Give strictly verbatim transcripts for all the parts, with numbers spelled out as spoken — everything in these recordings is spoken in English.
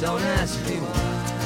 don't ask me why.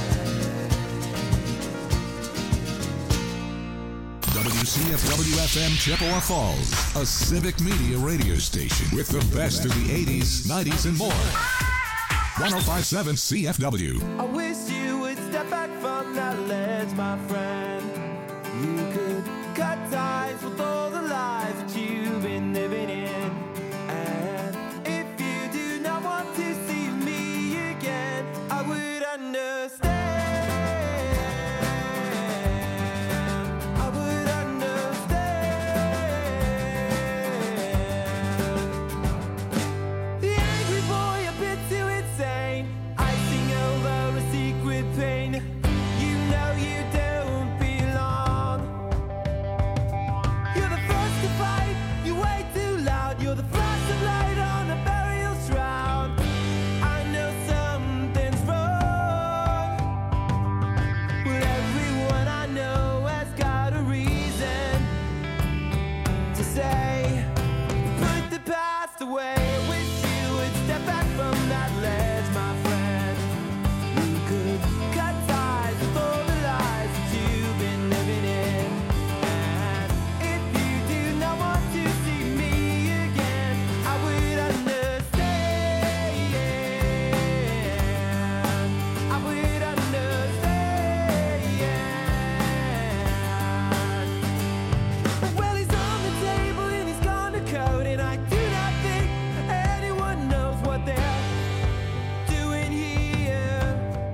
W C F W F M Chippewa Falls, a civic media radio station with the best of the eighties, nineties, and more. one oh five point seven C F W. I wish you would step back from that ledge, my friend. You could cut ties with all the lies that you've been living in. And if you do not want to see me again, I would understand. I would understand. The angry boy, a bit too insane, icing over a secret pain. You know you don't belong. You're the first to fight, you way too loud. You're the flash of light on a burial shroud. I know something's wrong. Well, everyone I know has got a reason to say, put the past away. I wish you would step back from that ledge, my friend. You could cut ties with all the lies that you've been living in. And if you do not want to see me again, I would understand. I would understand. Well, he's on the table and he's gone to code, and I do not think anyone knows what they're doing here.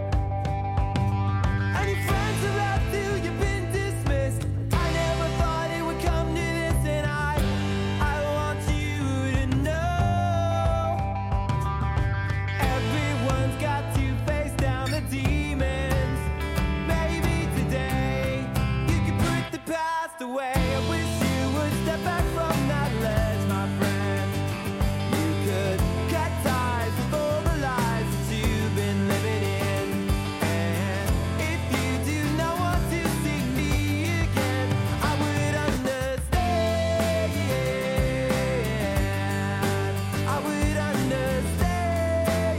And your friends have left you, you've been dismissed. I never thought it would come to this, and I, I want you to know, everyone's got to face down the demons. Maybe today you could put the past away. I wish you would step back from that ledge, my friend. You could cut ties with all the lies that you've been living in. And if you do not want to see me again, I would understand. I would understand.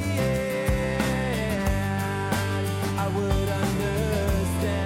I would understand.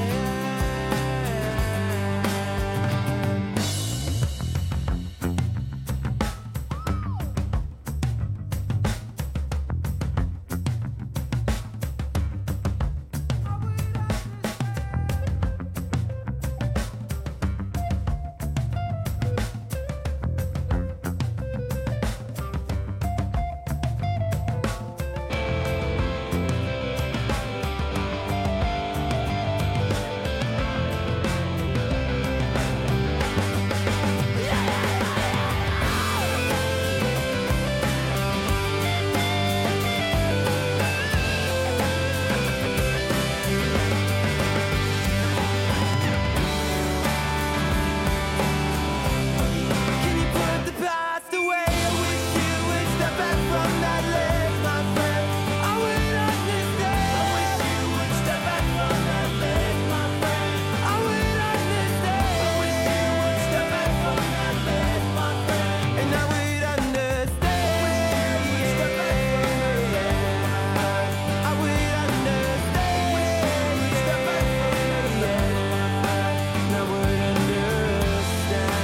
Can you put the past away? I wish you would step back from that ledge, my friend. I would understand. I wish you would step back from that ledge, my friend. I would understand. I wish you would step back from that ledge, my friend. And I would understand. I wish you would step back from that ledge, my friend. I would understand. I wish you would step back from that ledge, my friend. And I would understand.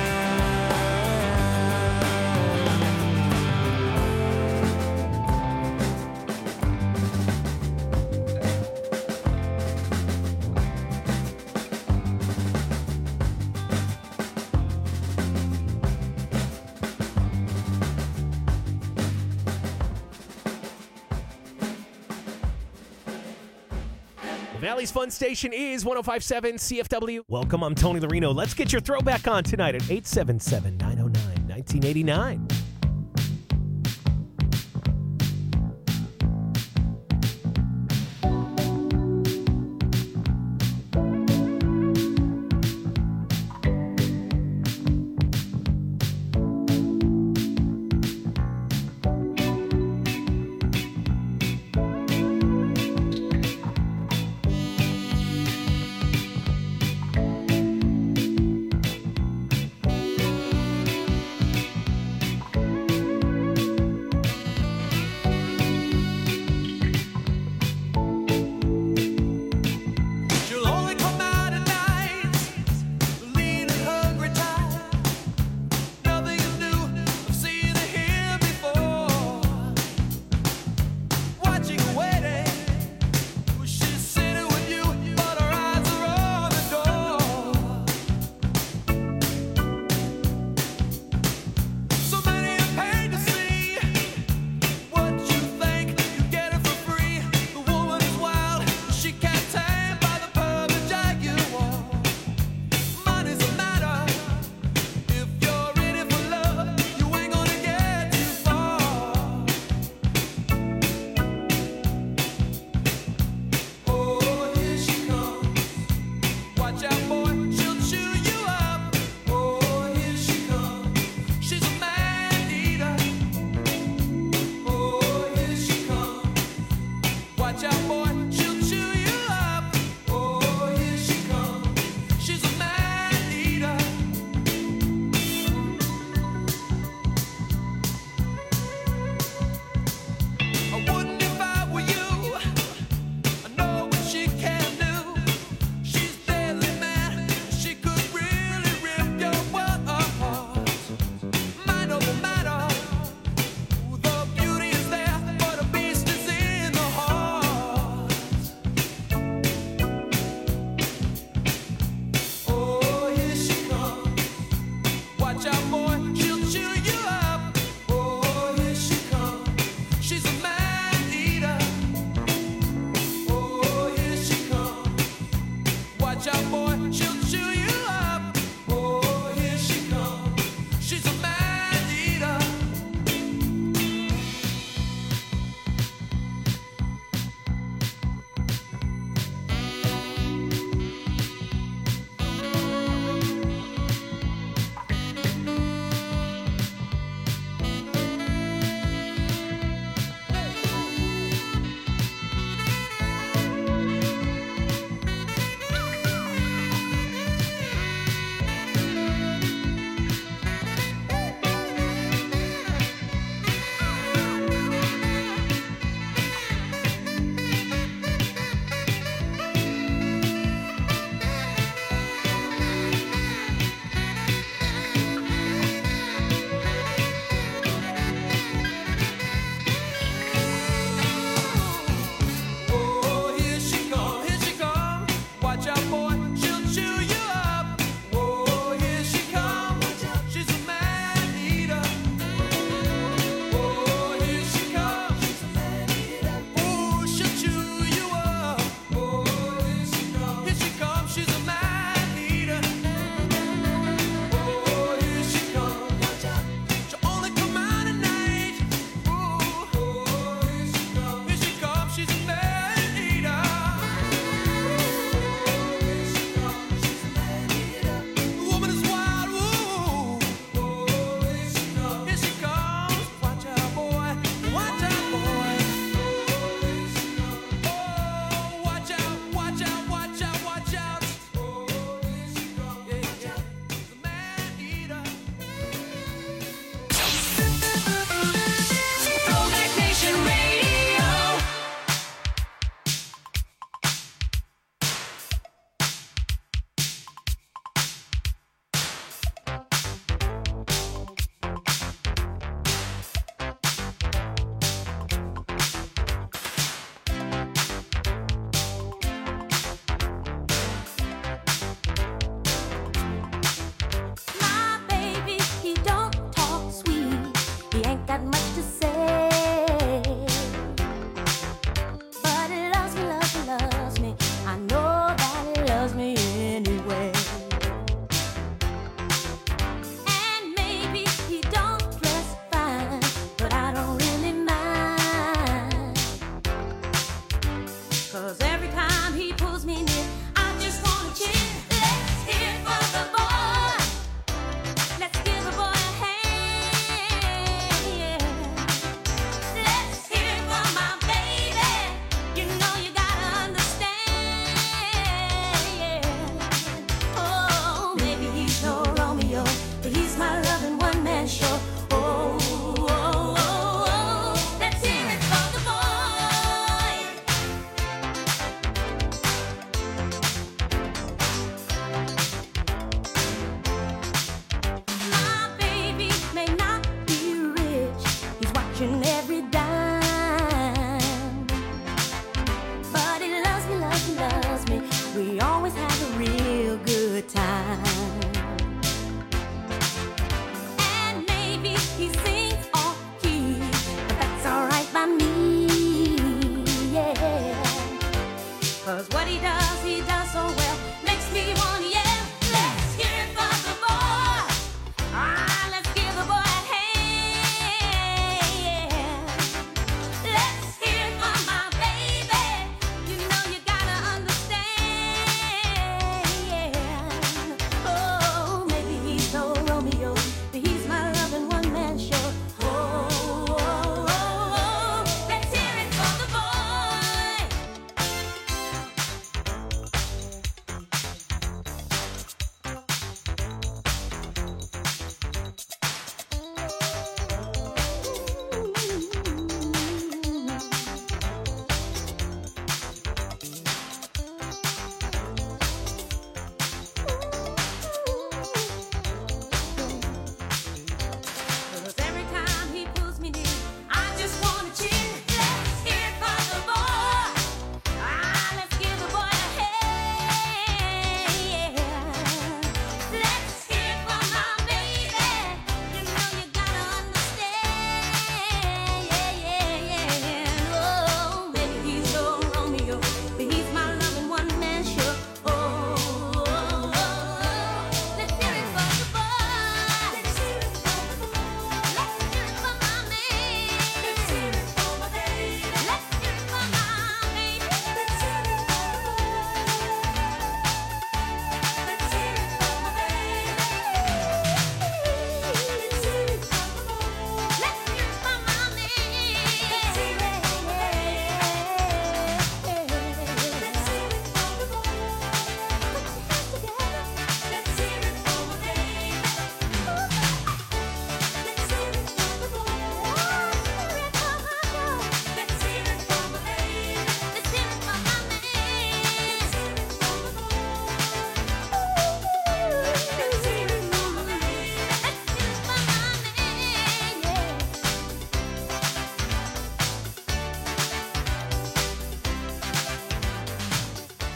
The Valley's Fun Station is one oh five point seven C F W. Welcome, I'm Tony Larino. Let's get your throwback on tonight at eight seven seven, nine oh nine, nineteen eighty-nine.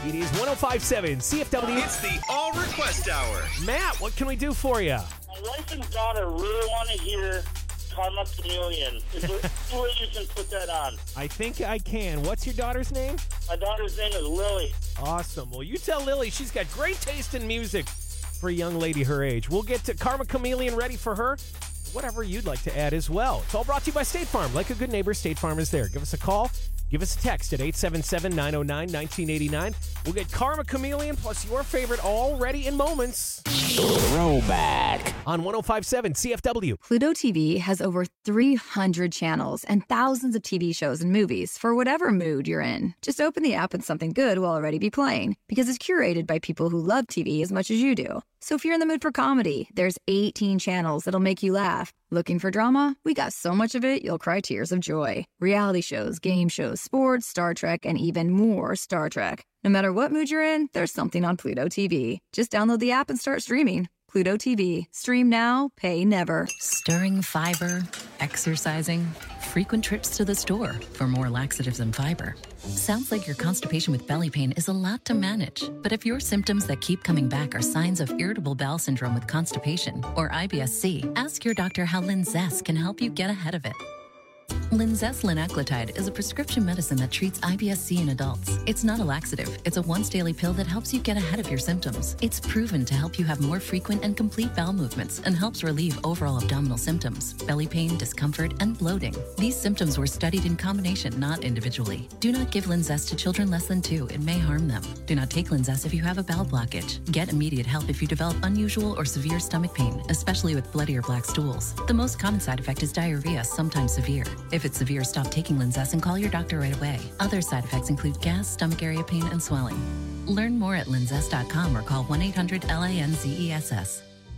It is one oh five point seven C F W. It's the All Request Hour. Matt, what can we do for you? My wife and daughter really want to hear Karma Chameleon. Is there any way you can put that on? I think I can. What's your daughter's name? My daughter's name is Lily. Awesome. Well, you tell Lily she's got great taste in music for a young lady her age. We'll get to Karma Chameleon ready for her. Whatever you'd like to add as well. It's all brought to you by State Farm. Like a good neighbor, State Farm is there. Give us a call. Give us a text at eight seven seven, nine oh nine, one nine eight nine. We'll get Karma Chameleon plus your favorite all ready in moments. Throwback. On one oh five point seven C F W. Pluto T V has over three hundred channels and thousands of T V shows and movies for whatever mood you're in. Just open the app and something good will already be playing because it's curated by people who love T V as much as you do. So if you're in the mood for comedy, there's eighteen channels that'll make you laugh. Looking for drama? We got so much of it, you'll cry tears of joy. Reality shows, game shows, sports, Star Trek, and even more Star Trek. No matter what mood you're in, there's something on Pluto T V. Just download the app and start streaming. Pluto T V. Stream now, pay never. Stirring fiber, exercising, frequent trips to the store for more laxatives and fiber. Sounds like your constipation with belly pain is a lot to manage. But if your symptoms that keep coming back are signs of irritable bowel syndrome with constipation or I B S C, ask your doctor how Linzess can help you get ahead of it. Linzess linaclotide is a prescription medicine that treats I B S C in adults. It's not a laxative. It's a once-daily pill that helps you get ahead of your symptoms. It's proven to help you have more frequent and complete bowel movements and helps relieve overall abdominal symptoms, belly pain, discomfort, and bloating. These symptoms were studied in combination, not individually. Do not give Linzess to children less than two. It may harm them. Do not take Linzess if you have a bowel blockage. Get immediate help if you develop unusual or severe stomach pain, especially with bloody or black stools. The most common side effect is diarrhea, sometimes severe. If it's severe, stop taking Linzess and call your doctor right away. Other side effects include gas, stomach area pain, and swelling. Learn more at linzess dot com or call one eight hundred L A N Z E S S.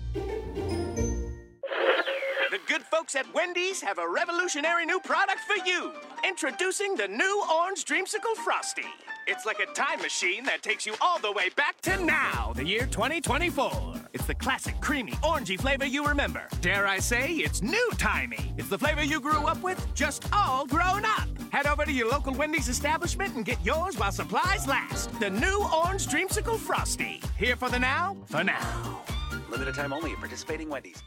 The good folks at Wendy's have a revolutionary new product for you. Introducing the new Orange Dreamsicle Frosty. It's like a time machine that takes you all the way back to now, the year twenty twenty-four. It's the classic, creamy, orangey flavor you remember. Dare I say, it's new-timey. It's the flavor you grew up with, just all grown up. Head over to your local Wendy's establishment and get yours while supplies last. The new Orange Dreamsicle Frosty. Here for the now, for now. Limited time only at participating Wendy's.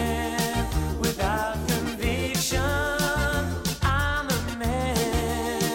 Without conviction, I'm a man.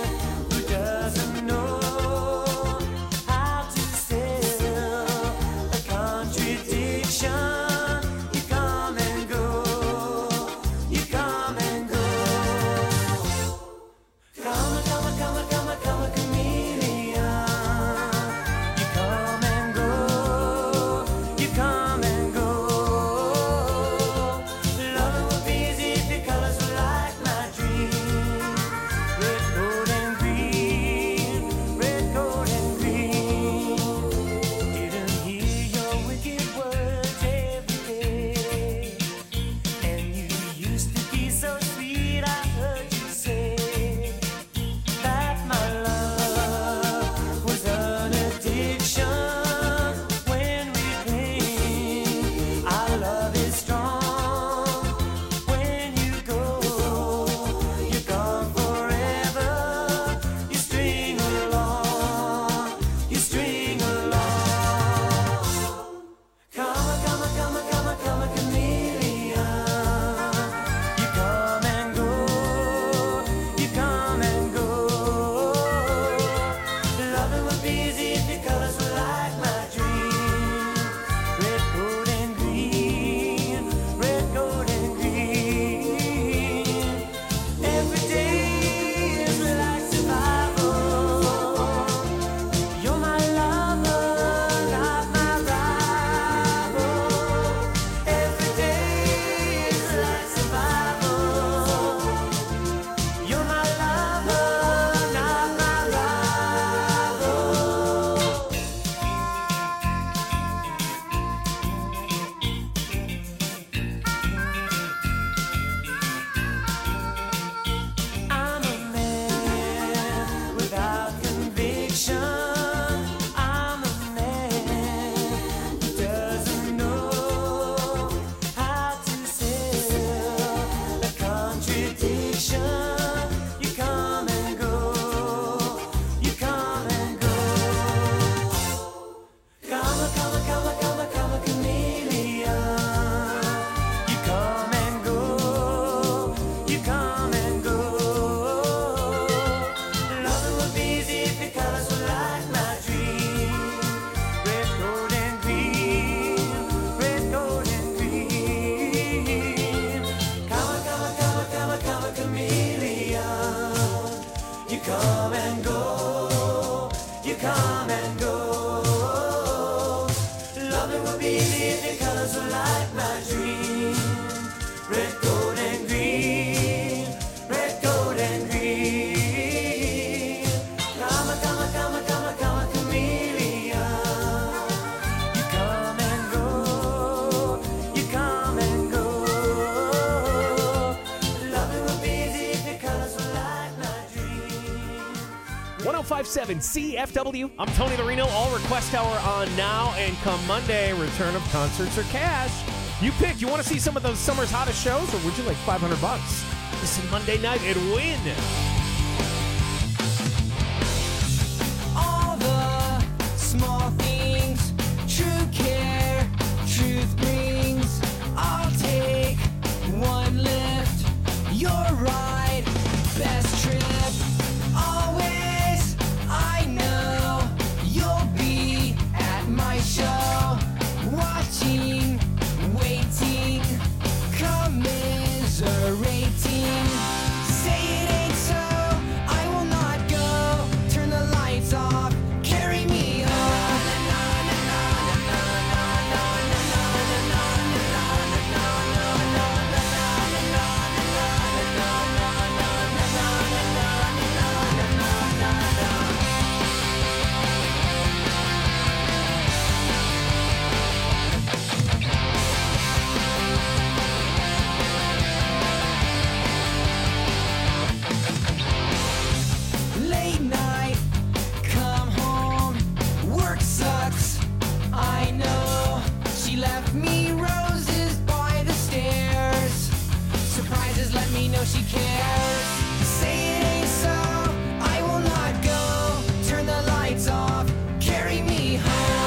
busy if your colors were like my dream. Red, gold, and green. Red, gold, and green. Come a, come a, come a, come a, come a chameleon. You come and go. You come and go. Loving would be easy if your colors were like my dream. one oh five point seven C F W. I'm Tony the Reno. All request hour on now, and come Monday, return of concerts or cash. You pick. You want to see some of those summer's hottest shows, or would you like five hundred bucks? Listen Monday night and win. All the small things, true care, truth brings. I'll take one lift, your ride, best trip. Always, I know you'll be at my show, watching, waiting, commiserating. Say it ain't so, I will not go. Turn the lights off, carry me home. Late night, come home, work sucks, I know. She left me roses by the stairs. Surprises let me know she cares. Say it ain't so, I will not go. Turn the lights off, carry me home.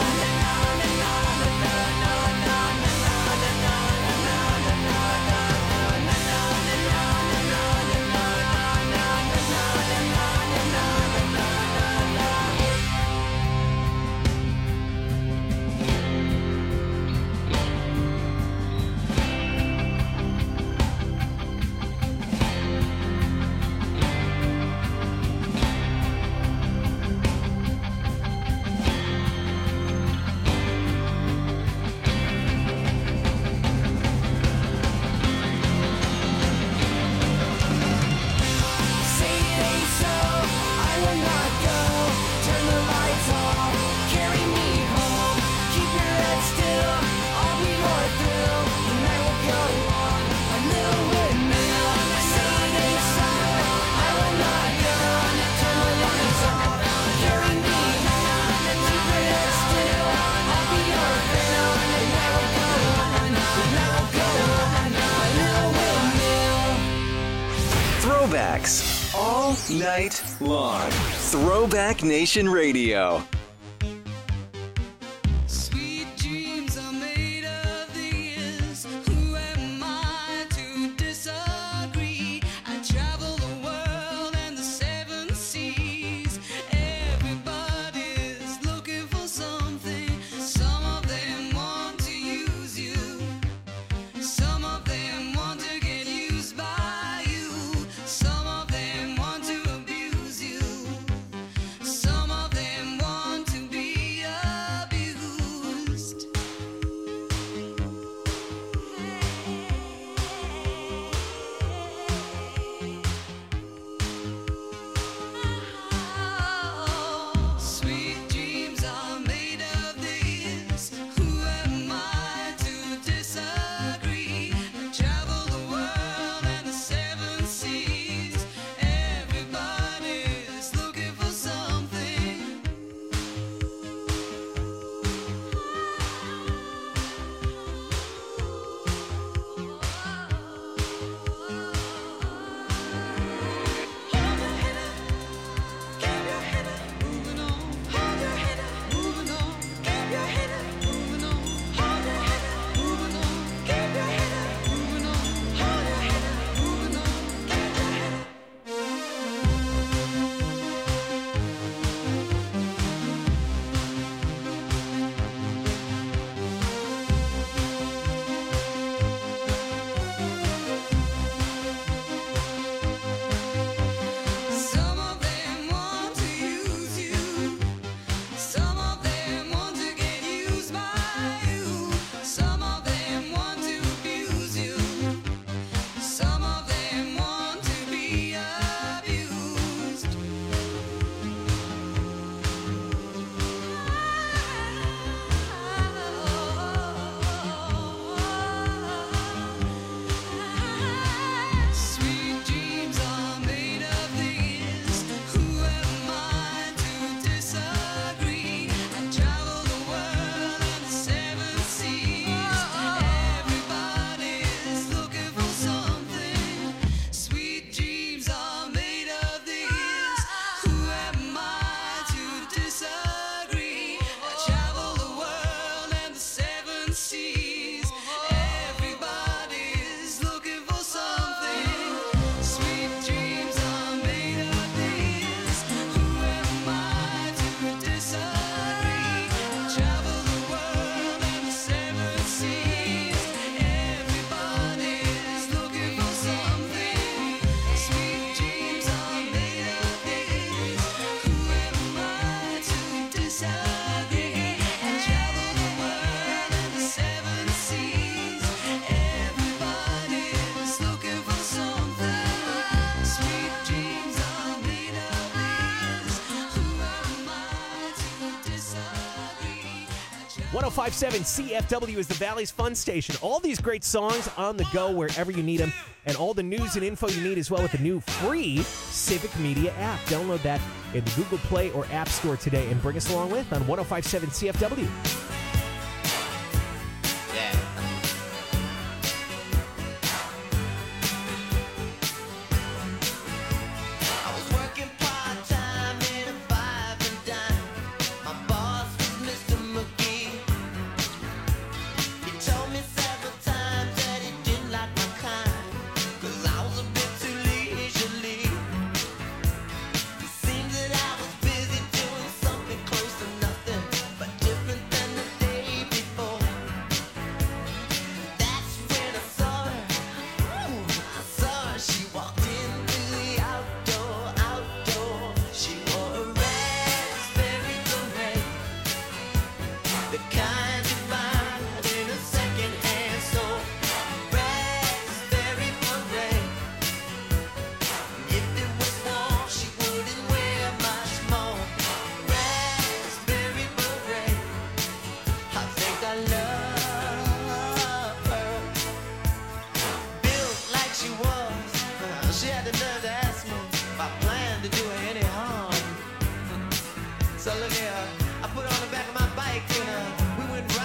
Say it ain't so, I will not go. Turn the lights off, carry me home. Keep your head still, I'll be your thrill. And I will go on a little windmill. Say it ain't so, I will not go. Turn the lights off, carry me home. Keep your head still, I'll be your thrill. And I will go on, and I will go on a little windmill. Throwbacks all night long. Throwback Nation Radio. Sweet dreams are made of these. Who am I to disagree? I travel the world and the seven seas. Everybody's looking for something. Some of them want to use you. Some of them want to get used by you. Some of them want to abuse you. Some of them want one oh five point seven C F W is the Valley's fun station. All these great songs on the go wherever you need them, and all the news and info you need as well with the new free Civic Media app. Download that in the Google Play or App Store today and bring us along with on one oh five point seven C F W. So look here, I put her on the back of my bike and uh, we went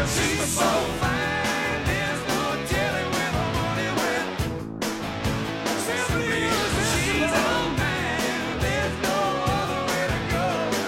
She's so fine, there's no telling where the money went. Simply she's all mine, there's no other way to go.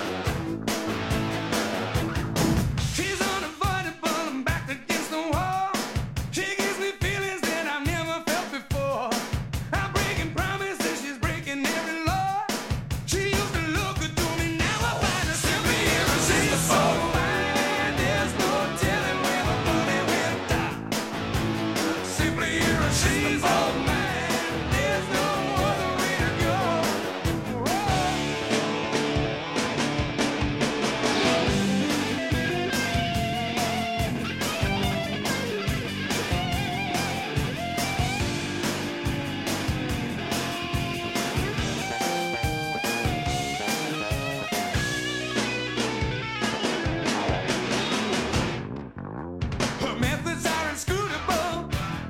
She's unavoidable, I'm backed against the wall. She gives me feelings that I've never felt before. I'm breaking promises, she's breaking every law. She used to look good to me, now I find her simply irresistible. She's so fine, there's no telling where the money went. Simply irresistible. She's all mine, there's no other way to go. Her methods are inscrutable.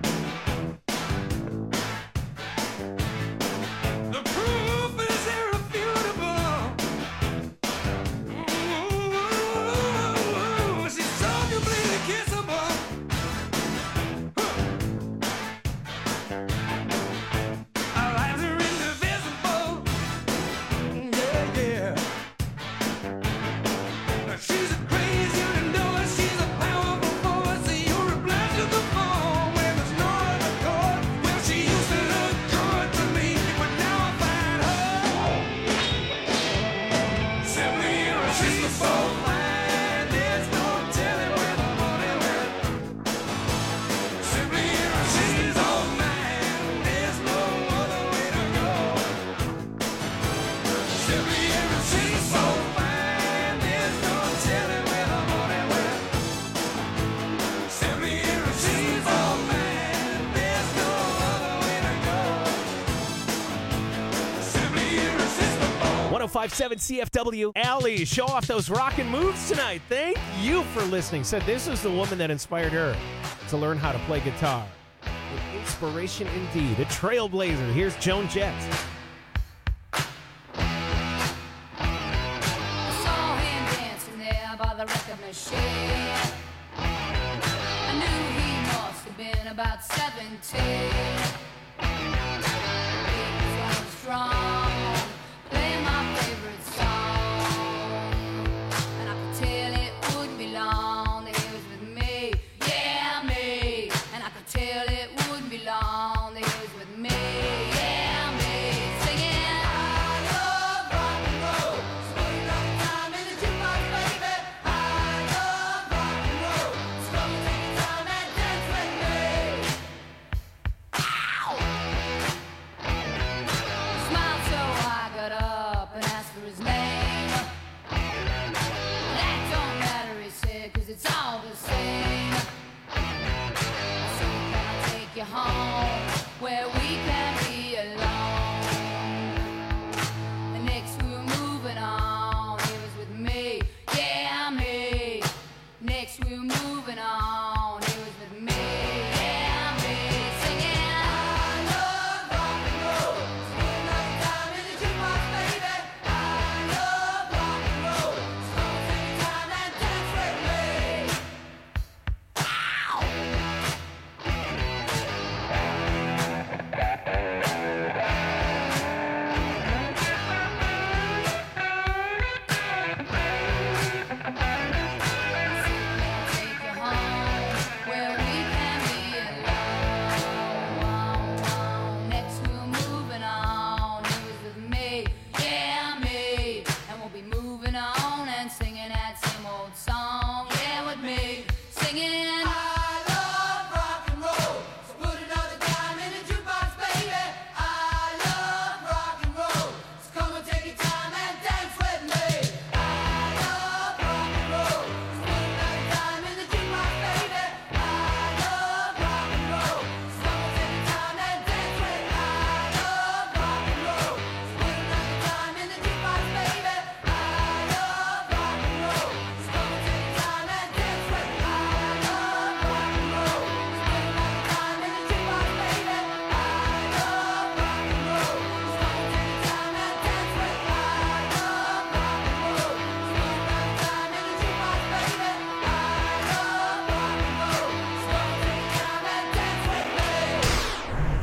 The proof is irrefutable. Ooh, she's so completely kissable. Our lives are indivisible. Yeah, yeah. She's a crazy indoor, she's a powerful force. You're a blind to the phone where there's no other chord. Well, she used to look good to me, but now I find her simply irresistible. She's so fine, there's no telling where the money went. Simply irresistible. She's all mine, there's no other way to go. Simply irresistible. She's so fine, there's no telling where the money went. Simply irresistible. She's all mine, there's no other way to go. Simply irresistible. one oh five point seven C F W. Allie, show off those rockin' moves tonight. Thank you for listening. Said this is the woman that inspired her to learn how to play guitar. An inspiration indeed. A trailblazer. Here's Joan Jett. I saw him dancing there by the record machine. I knew he must have been about seventeen. He was running strong, playing my favorite song. And I could tell it wouldn't be long that he was with me. Yeah, me. And I could tell it wouldn't be long that he was with me. Yeah, me. Singing, I love rock and roll. Spending all the time in the jukebox, baby. I love rock and roll. So come and take your time and dance with me. Ow! Smile so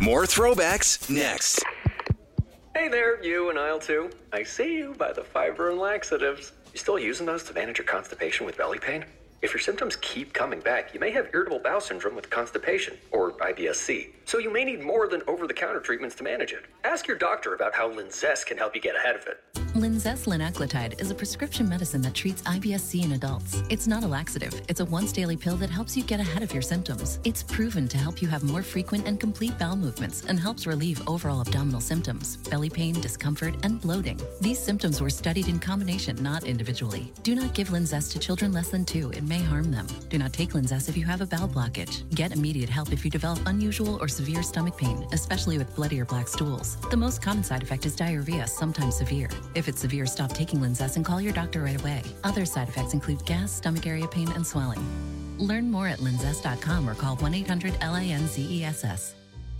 More throwbacks next. Hey there, you in aisle two. I see you by the fiber and laxatives. You still using those to manage your constipation with belly pain? If your symptoms keep coming back, you may have irritable bowel syndrome with constipation, or I B S C. So you may need more than over-the-counter treatments to manage it. Ask your doctor about how Linzess can help you get ahead of it. Linzess linaclotide is a prescription medicine that treats I B S C in adults. It's not a laxative. It's a once-daily pill that helps you get ahead of your symptoms. It's proven to help you have more frequent and complete bowel movements and helps relieve overall abdominal symptoms, belly pain, discomfort, and bloating. These symptoms were studied in combination, not individually. Do not give Linzess to children less than two. It may harm them. Do not take Linzess if you have a bowel blockage. Get immediate help if you develop unusual or severe stomach pain, especially with bloody or black stools. The most common side effect is diarrhea, sometimes severe. If it's severe, stop taking Linzess and call your doctor right away. Other side effects include gas, stomach area pain, and swelling. Learn more at linzess dot com or call one eight hundred L I N Z E S S.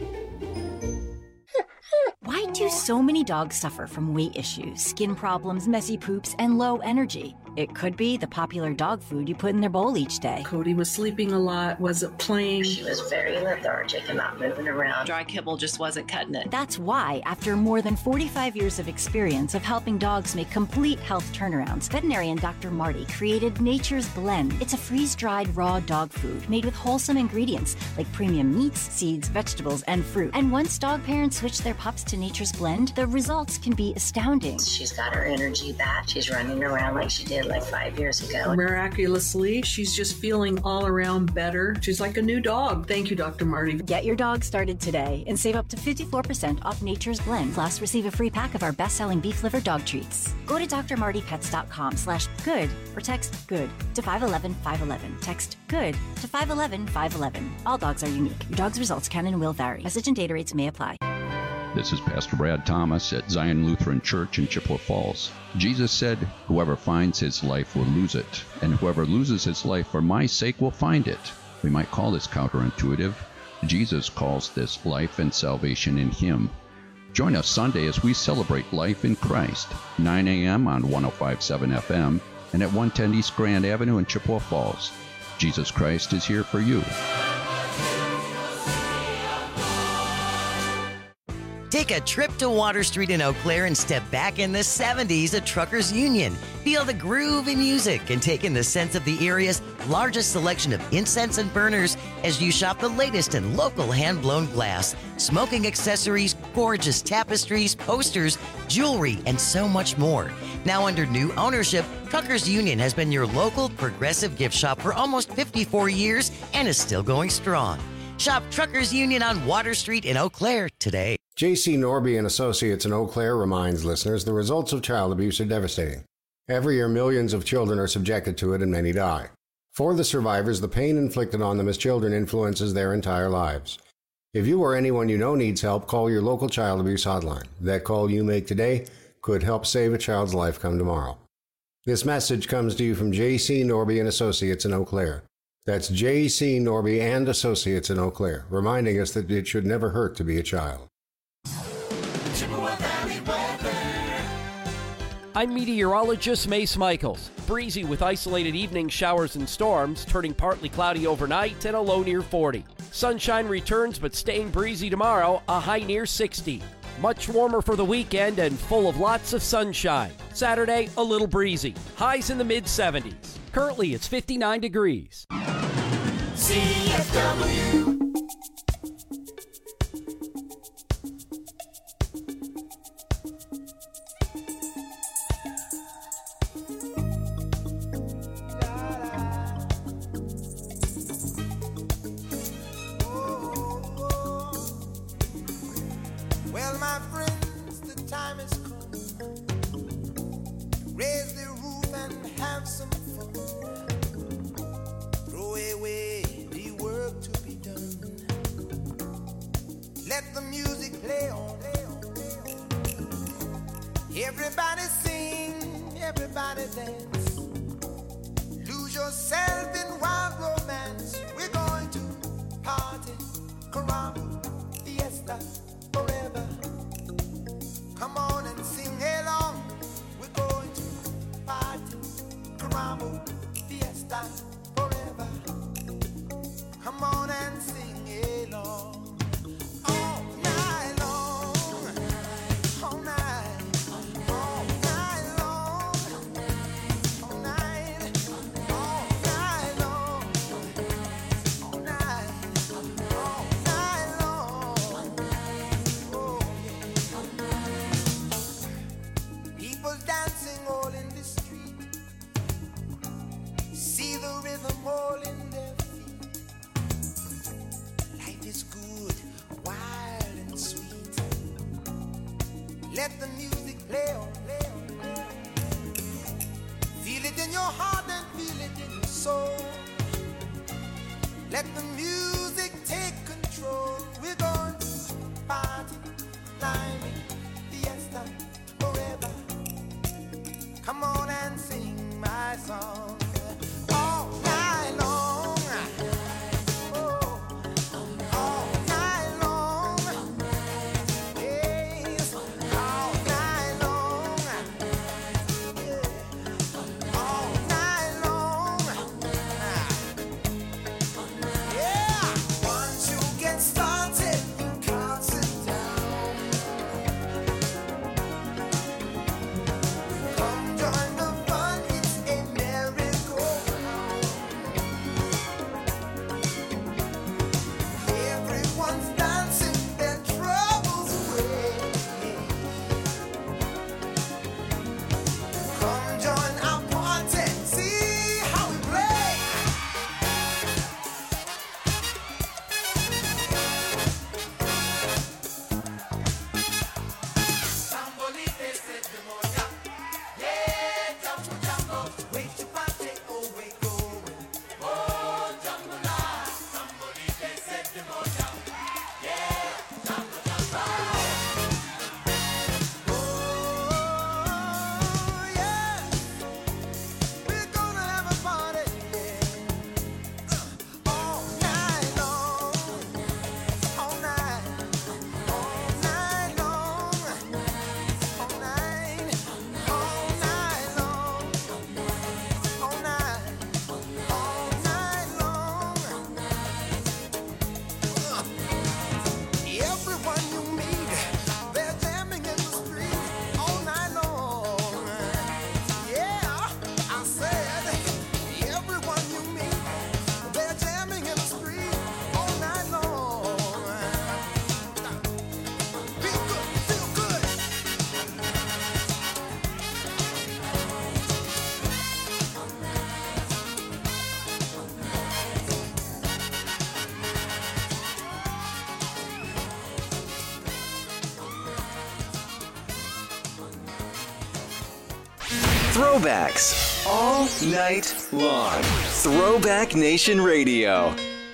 Why do so many dogs suffer from weight issues, skin problems, messy poops, and low energy? It could be the popular dog food you put in their bowl each day. Cody was sleeping a lot, wasn't playing. She was very lethargic and not moving around. Dry kibble just wasn't cutting it. That's why, after more than forty-five years of experience of helping dogs make complete health turnarounds, veterinarian Doctor Marty created Nature's Blend. It's a freeze-dried raw dog food made with wholesome ingredients like premium meats, seeds, vegetables, and fruit. And once dog parents switch their pups to Nature's Blend, the results can be astounding. She's got her energy back. She's running around like she did like five years ago. Miraculously, she's just feeling all around better. She's like a new dog. Thank you, Doctor Marty. Get your dog started today and save up to fifty-four percent off Nature's Blend. Plus, receive a free pack of our best-selling beef liver dog treats. Go to d r marty pets dot com slash good or text good to five one one five one one. Text good to five one one five one one. All dogs are unique. Your dog's results can and will vary. Message and data rates may apply. This is Pastor Brad Thomas at Zion Lutheran Church in Chippewa Falls. Jesus said, "Whoever finds his life will lose it, and whoever loses his life for my sake will find it." We might call this counterintuitive. Jesus calls this life and salvation in him. Join us Sunday as we celebrate life in Christ, nine a.m. on one oh five point seven F M and at one ten East Grand Avenue in Chippewa Falls. Jesus Christ is here for you. Take a trip to Water Street in Eau Claire and step back in the seventies at Truckers Union. Feel the groove in music and take in the sense of the area's largest selection of incense and burners as you shop the latest in local hand-blown glass, smoking accessories, gorgeous tapestries, posters, jewelry, and so much more. Now under new ownership, Truckers Union has been your local progressive gift shop for almost fifty-four years and is still going strong. Shop Truckers Union on Water Street in Eau Claire today. J C Norby and Associates in Eau Claire reminds listeners the results of child abuse are devastating. Every year, millions of children are subjected to it and many die. For the survivors, the pain inflicted on them as children influences their entire lives. If you or anyone you know needs help, call your local child abuse hotline. That call you make today could help save a child's life come tomorrow. This message comes to you from J C Norby and Associates in Eau Claire. That's J C Norby and Associates in Eau Claire, reminding us that it should never hurt to be a child. I'm meteorologist Mace Michaels. Breezy with isolated evening showers and storms, turning partly cloudy overnight and a low near forty. Sunshine returns but staying breezy tomorrow, a high near sixty. Much warmer for the weekend and full of lots of sunshine. Saturday, a little breezy. Highs in the mid seventies. Currently, it's fifty-nine degrees. C F W. Well, my friends, the time has come. Raise the roof and have some fun. Throw away the work to be done. Let the music play on. Everybody sing, everybody dance. Lose yourself in wild romance. We're going to party, caramba, fiesta, forever. Come on and sing along. We're going to party, caramba, fiesta, forever. Come on and sing along. All night. your heart and feel it in your soul. Let the music take control. We're going to party, climbing, fiesta, forever. Come on and sing my song all night long. Oh, all night long. Yes, all night long. Yeah, all night long. Yeah, once you get started, you can't sit down. Come join the fun, it's a merry-go-round. Everyone's dancing their troubles away. Come join our party, see how we play. Sambolite said the moja. Yeah, jumbo jumbo. Wait to party, oh we going. Oh, jumbo la. Sambolite said the moja. Yeah, jumbo jumbo. Oh, yeah. We're gonna have a party, yeah. All night long. All night. All night long. All night. All night long. All night. All night long. Everyone you meet, they're jamming in the street all night long. Yeah, I said, everyone you meet, they're jamming in the street all night long. Feel good, feel good. Throwbacks all night long. Throwback Nation Radio.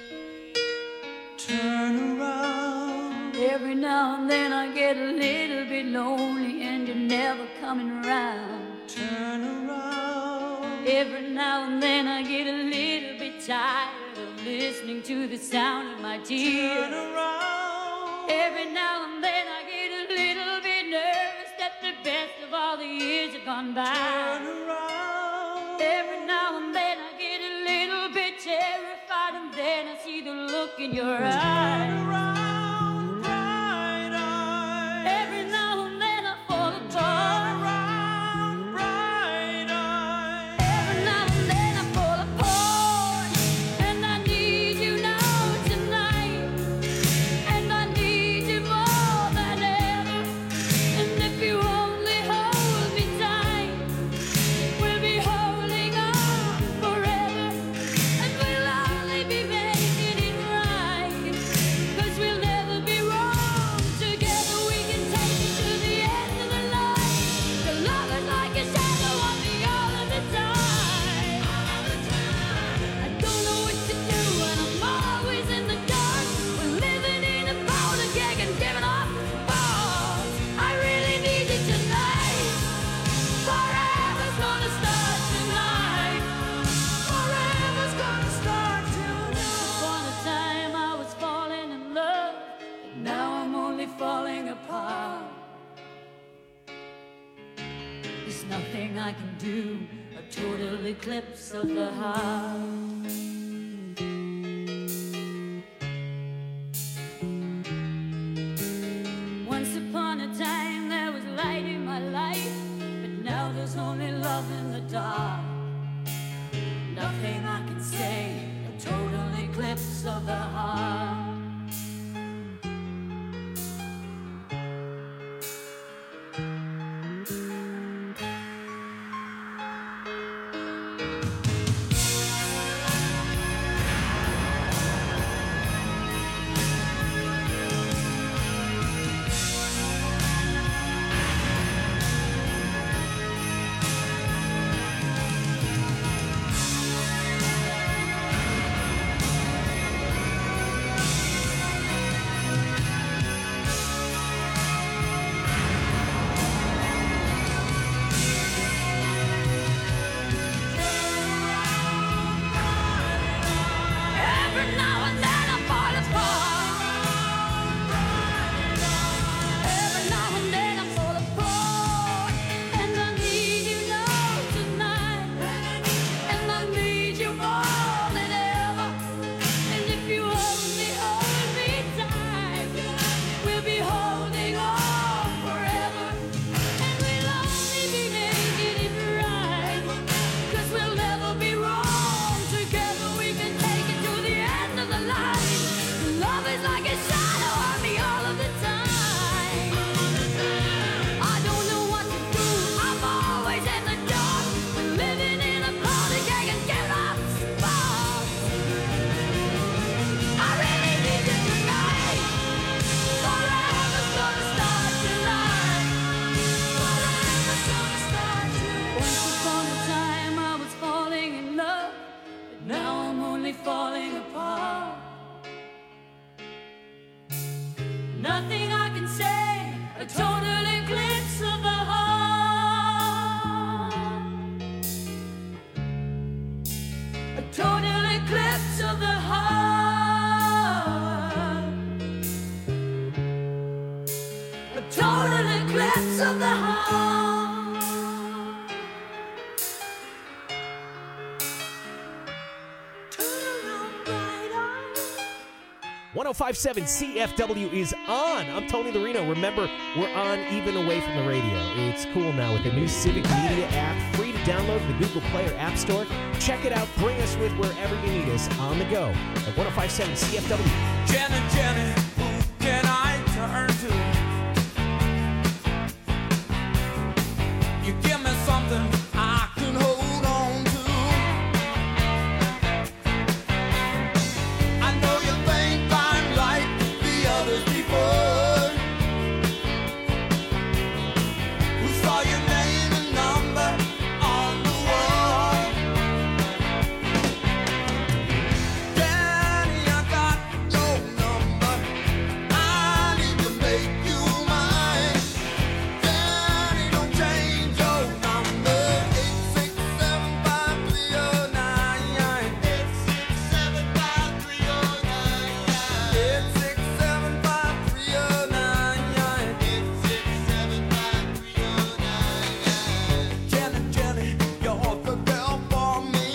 Turn around. Every now and then I get a little bit lonely and you're never coming around. Turn around. Every now and then I get a little bit tired of listening to the sound of my tears. Turn around. Every now and then I get a little bit nervous that the best of all the years have gone by. Turn around. Every now and then I get a little bit terrified and then I see the look in your eyes. Turn around, bright eyes. Every now and then I fall apart. Turn around, bright eyes. Every now and then I fall apart. And I need you now tonight. And I need you more than ever. And if you only hold me tight, we'll be holding on forever. And we'll only be making it right. 'Cause we'll never be wrong. Together we can take it to the end of the line. The love is like a shadow on me all of the time. I don't know what to do and I'm always in the dark. We're living in a powder keg and giving off balls. I really need you tonight. Forever's gonna start tonight. Forever's gonna start tonight. Upon a time I was falling in love, but now I'm only falling apart. There's nothing I can do, a total eclipse of the heart. Once upon a time there was light in my life, but now there's only love in the dark. Nothing I can say, a total eclipse of the heart. nothing I can say. A total eclipse of the heart. A total eclipse of the heart. A total eclipse of the heart. one oh five point seven C F W is on. I'm Tony Lorino. Remember, we're on even away from the radio. It's cool now with the new Civic Media app, free to download in the Google Play or App Store. Check it out. Bring us with wherever you need us on the go at one oh five point seven C F W. Jenny, Jenny, who can I turn to? You give me something I can hold on to. I know you think I'm like the others before, who saw your name and number on the wall. Danny, I got your number. I need to make you mine. Danny, don't change your number. eight six seven five three oh nine. eight six seven five three oh nine. eight six seven five three oh nine. eight six seven five three oh nine. Jenny, Jenny, you're the girl for me.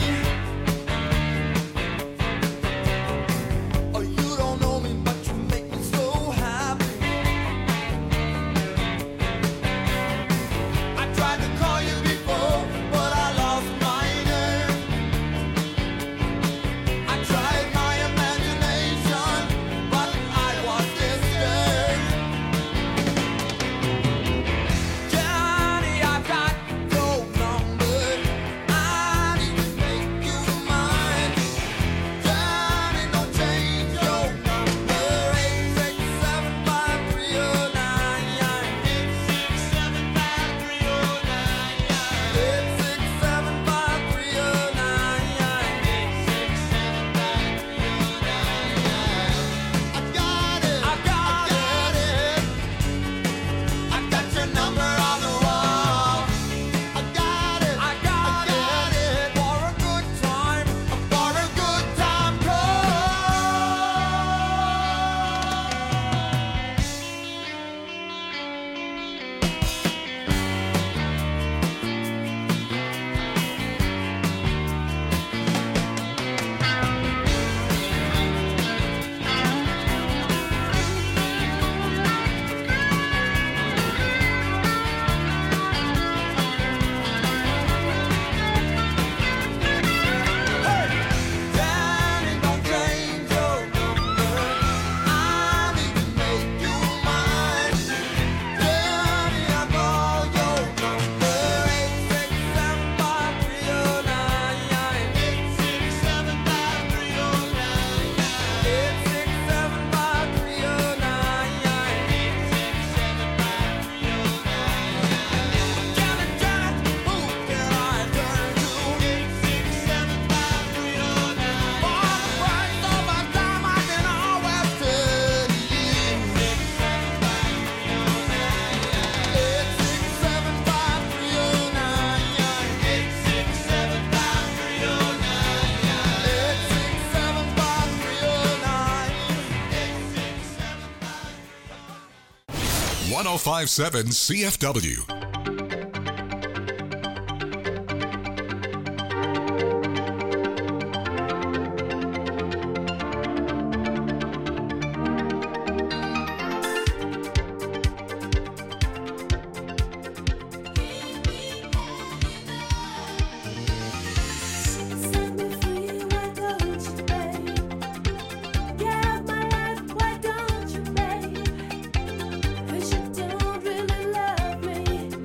Oh, you don't know me, but you make me so happy. I tried to call you before, but I lost my nerve. I tried my imagination, but I was disturbed. Johnny, I've got your number. I need to make you mine. Johnny, don't change your number. eight six seven five three oh nine. eight six seven five three oh nine. eight six seven five three oh nine. eight six seven five three oh nine. I got it. I got it. I got your number on the wall. I got it. I got it. For a good time. For a good time Danny, don't change your number. I need to make you mine. Danny, I call your number. eight six seven five three oh nine. eight six seven five three oh nine. eight six seven five three oh nine. eight six seven five three oh nine. Jenny, Jenny, who can I turn to? eight six seven five three oh nine. For the price of my time, I can always tell you. eight six seven five three oh nine. eight six seven five three oh nine. eight six seven five three oh nine. eight six seven five three oh nine. one oh five point seven C F W. Set me free, why don't you, babe? Yeah, my life, why don't you, babe? 'Cause you don't really love me.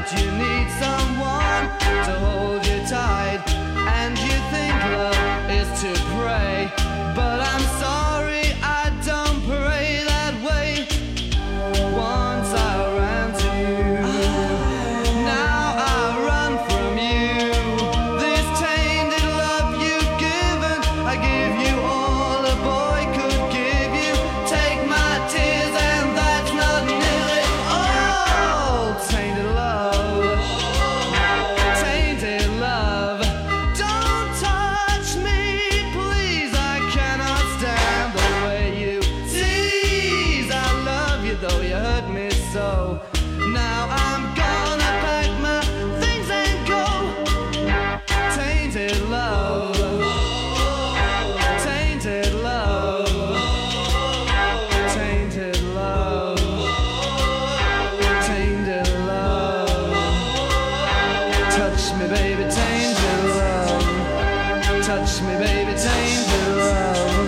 but you need someone to hold you tight. And you think love is to pray, but I'm sorry, I don't pray that way. Once I ran to you, now I run from you. This tainted love you've given, I give you all a boy could give you. Take my tears and that's not nearly all. Tainted love, tainted love. Don't touch me, please, I cannot stand the way you tease. I love you though you hurt me so. Now I'm gonna pack my things and go. Tainted love, tainted love, tainted love, tainted love. Touch me, baby, tainted love. Touch me, baby, tainted love.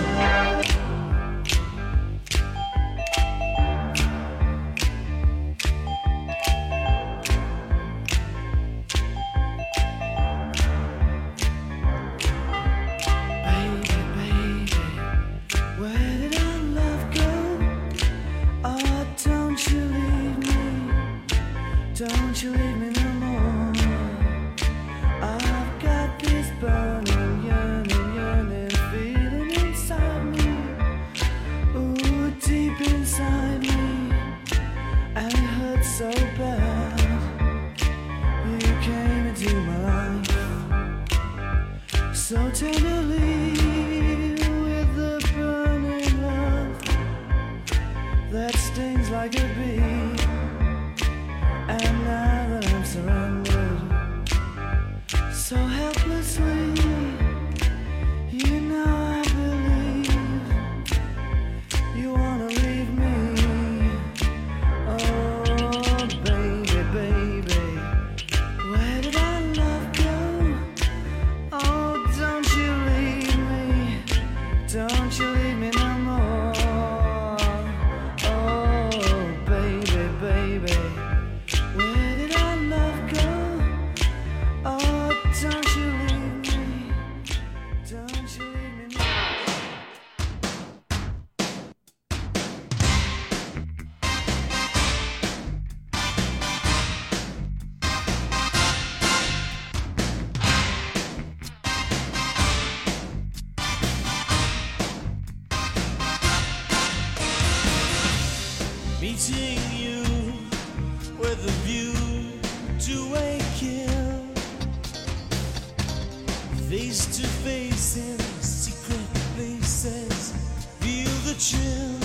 Baby, baby, where did our love go? Oh, don't you leave me, don't you leave me no more. I've got this burning, yearning, yearning feeling inside me. Ooh, deep inside me, and it hurts so bad. You came into my life so tenderly with the burning love that stings like a bee. And now that I'm surrendered so helplessly, you know I believe you wanna leave me. Oh, baby, baby, where did our love go? Oh, don't you leave me, don't you leave me no more. Oh, baby, baby, where did our love go? Oh, don't you leave me, don't you leave me no. Meeting you with a view to a kill, face to face in secret places, feel the chill.